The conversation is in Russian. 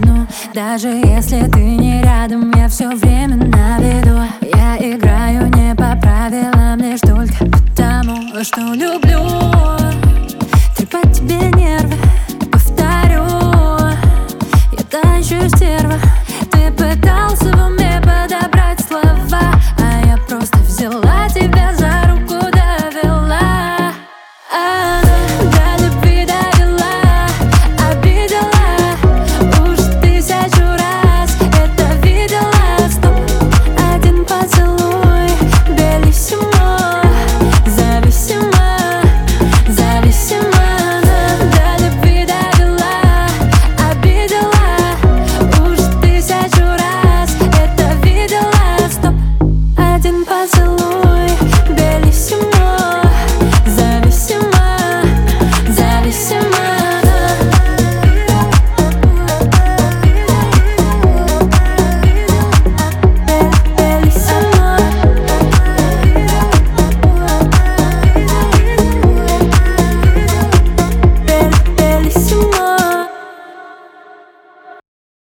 одну. Даже если ты не рядом, я все время на виду. Я играю не по правилам, лишь только потому, что люблю трепать тебе нервы. Повторю, я танчу стерва. Ты пытался в уме подобрать слова, а я просто взяла тебя